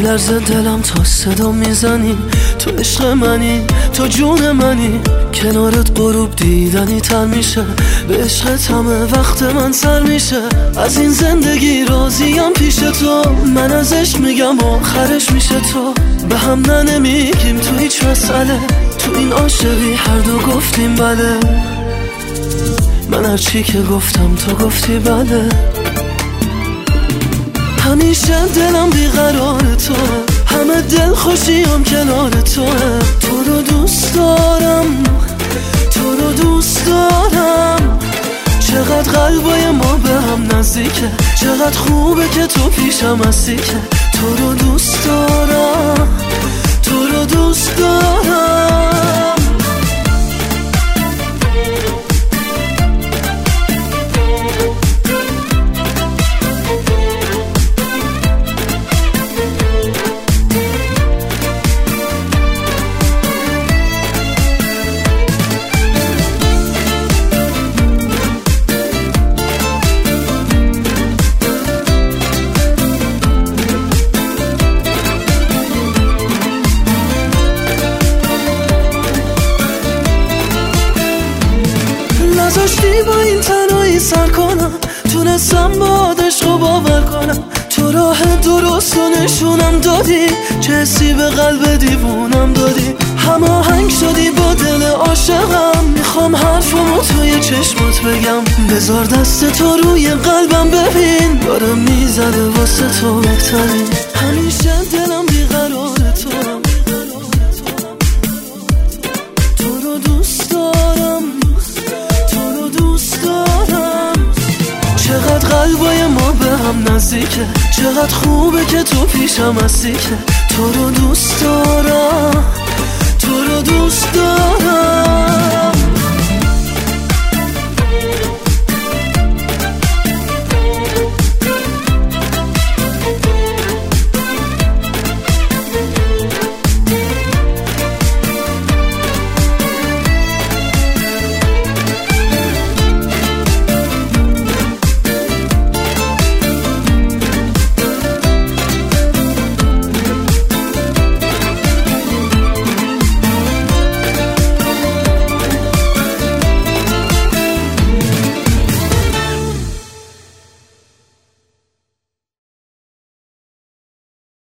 میلرزه دلم تا صدا میزنی، تو عشق منی، تو جون منی. کنارت غروب دیدنی تر میشه، به عشقت همه وقت من سر میشه. از این زندگی راضیم پیش تو، من از عشق میگم آخرش میشه تو. به هم نمیگیم تو هیچ مسئله، تو این عاشقی هر دو گفتیم بله. من هر چی که گفتم تو گفتی بله. همیشه دلم بیقرار تو، همه دل خوشیم کنار تو. تو رو دوست دارم، تو رو دوست دارم. چقدر قلبای ما به هم نزدیکه، چقدر خوبه که تو پیشم هستی. که تو رو دوست دارم، تو رو دوست دارم. نذاشتی با این تنهایی سر کنم، تونستم با عشق و باور کنم. تو راه درست و نشونم دادی، چه حسی به قلب دیوونم دادی. هماهنگ شدی با دل عاشقم، میخوام حرفمو توی چشمات بگم. بذار دست تو روی قلبم ببین، داره میزنه واسه تو بهترین. همیشه دلم بیقرار تو، تو رو دوست دارم، تو رو دوست دارم. چقدر قلبای ما به هم نزدیکه، چقدر خوبه که تو پیشم هستی. که تو رو دوست دارم، تو رو دوست دارم.